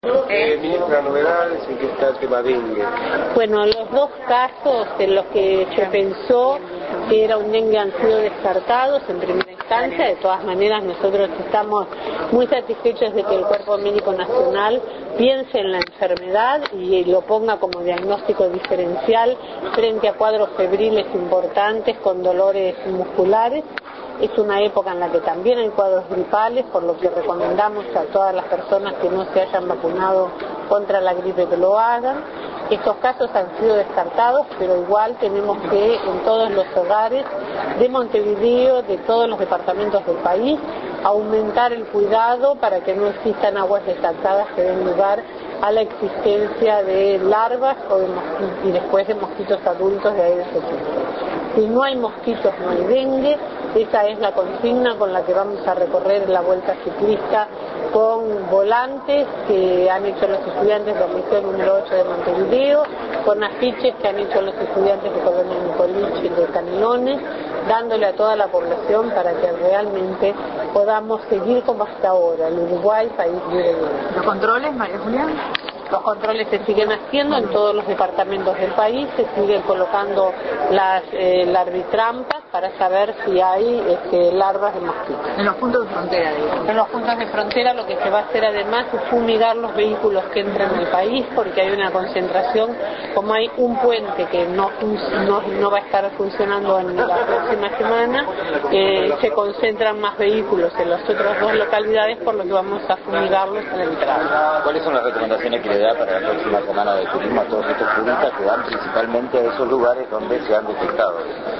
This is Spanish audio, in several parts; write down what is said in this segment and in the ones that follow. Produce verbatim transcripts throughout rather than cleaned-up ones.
Eh, ministra, novedades en qué está el tema dengue. Bueno, los dos casos en los que se pensó que era un dengue han sido descartados en primera instancia. De todas maneras, nosotros estamos muy satisfechos de que el Cuerpo Médico Nacional piense en la enfermedad y lo ponga como diagnóstico diferencial frente a cuadros febriles importantes con dolores musculares. Es una época en la que también hay cuadros gripales, por lo que recomendamos a todas las personas que no se hayan vacunado contra la gripe que lo hagan. Estos casos han sido descartados, pero igual tenemos que en todos los hogares de Montevideo, de todos los departamentos del país, aumentar el cuidado para que no existan aguas desalzadas que den lugar a la existencia de larvas o de y después de mosquitos adultos de Aedes aegypti. Si no hay mosquitos, no hay dengue. Esa es la consigna con la que vamos a recorrer la vuelta ciclista con volantes que han hecho los estudiantes del Liceo número ocho de Montevideo, con afiches que han hecho los estudiantes de Colonia Nicolich y de Canelones, dándole a toda la población para que realmente podamos seguir como hasta ahora, el Uruguay, país libre de dengue. ¿Los controles, María Julián? Los controles se siguen haciendo en todos los departamentos del país, se siguen colocando las eh, larvitrampas para saber si hay este, larvas de mosquitos. En los puntos de frontera, digamos. En los puntos de frontera lo que se va a hacer además es fumigar los vehículos que entran al país, porque hay una concentración, como hay un puente que no, no, no va a estar funcionando en la próxima semana, eh, se concentran más vehículos en las otras dos localidades, por lo que vamos a fumigarlos a la entrada. ¿Cuáles son las recomendaciones que le da para la próxima semana de turismo a todos estos turistas que van principalmente a esos lugares donde se han detectado?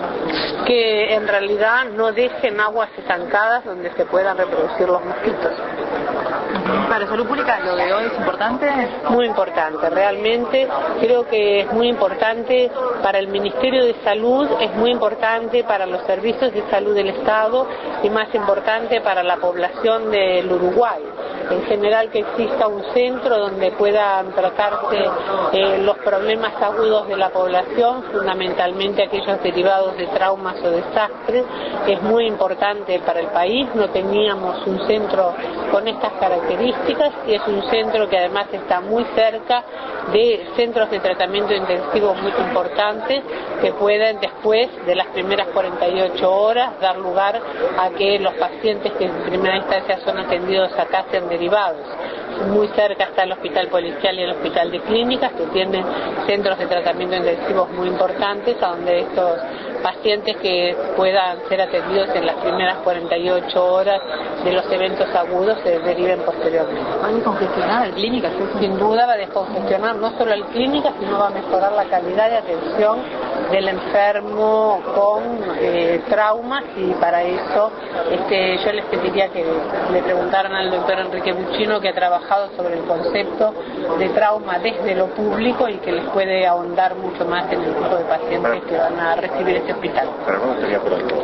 Que en realidad no dejen aguas estancadas donde se puedan reproducir los mosquitos. Para salud pública lo de hoy es importante. Muy importante, realmente creo que es muy importante para el Ministerio de Salud, es muy importante para los servicios de salud del Estado y más importante para la población del Uruguay. En general, que exista un centro donde puedan tratarse eh, los problemas agudos de la población, fundamentalmente aquellos derivados de traumas o desastres. Es muy importante para el país, no teníamos un centro con estas características y es un centro que además está muy cerca de centros de tratamiento intensivo muy importantes que pueden después de las primeras cuarenta y ocho horas dar lugar a que los pacientes que en primera instancia son atendidos acá sean derivados. Muy cerca está el Hospital Policial y el Hospital de Clínicas, que tienen centros de tratamiento intensivos muy importantes, a donde estos pacientes que puedan ser atendidos en las primeras cuarenta y ocho horas de los eventos agudos se deriven posteriormente. ¿Va a descongestionar el clínica? Sin duda va a descongestionar no solo el clínica, sino va a mejorar la calidad de atención del enfermo con eh, traumas, y para eso este, yo les pediría que le preguntaran al doctor Enrique Buccino, que ha trabajado sobre el concepto de trauma desde lo público y que les puede ahondar mucho más en el tipo de pacientes que van a recibir este hospital. ¿Pero cómo estaría pronto?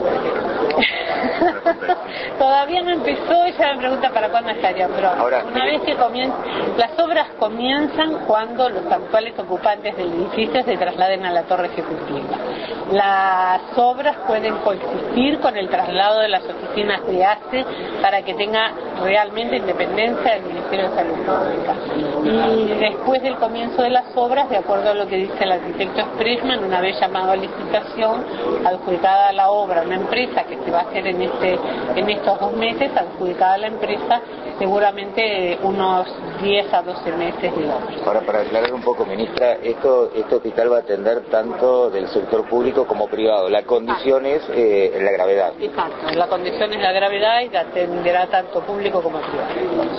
Todavía no empezó, ella me pregunta para cuándo estaría, pero Ahora, una vez que comienza, las obras comienzan cuando los actuales ocupantes del edificio se trasladen a la torre ejecutiva. Las obras pueden coexistir con el traslado de las oficinas de A C E para que tenga realmente independencia del Ministerio de Salud Pública. Y después del comienzo de las obras, de acuerdo a lo que dice el arquitecto Sprechman, una vez llamado a licitación, adjudicada a la obra, una empresa que se va a hacer en este en estos dos meses, adjudicada a la empresa, seguramente unos diez a doce meses de obra. Ahora, para aclarar un poco, ministra, esto este hospital va a atender tanto del sector público como privado. La condición es eh, la gravedad. Exacto, la condición es la gravedad y atenderá tanto público como privado.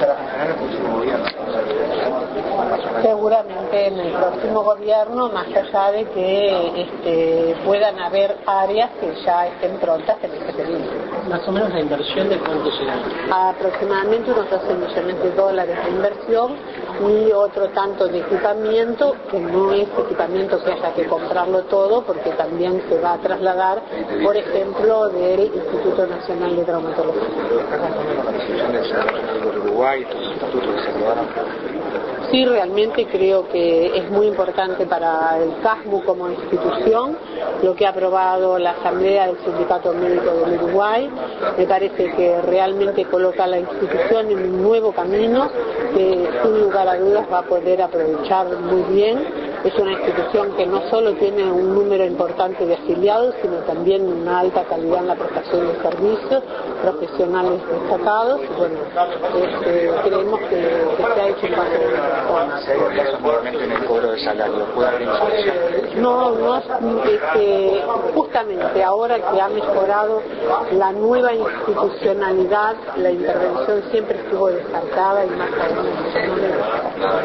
Seguramente en el próximo gobierno, más allá de que este, puedan haber áreas que ya estén prontas en este periodo. Más o menos la inversión de cuánto será. Aproximadamente unos doce millones de dólares de inversión y otro tanto de equipamiento, que no es equipamiento que haya que comprarlo todo, porque también se va a trasladar, por ejemplo, del Instituto Nacional de Traumatología. Acá también la participación del Senado del Uruguay, los institutos que se quedaron. Sí, realmente creo que es muy importante para el CASMU como institución lo que ha aprobado la Asamblea del Sindicato Médico del Uruguay. Me parece que realmente coloca a la institución en un nuevo camino que sin lugar a dudas va a poder aprovechar muy bien. Es una institución que no solo tiene un número importante de afiliados, sino también una alta calidad en la prestación de servicios, profesionales destacados. Y bueno, este, creemos que, que se ha hecho un paso nuevamente en el cobro de salario. ¿Puede haber inflación? No, no, este, justamente ahora que ha mejorado la nueva institucionalidad, la intervención siempre estuvo descartada y más aún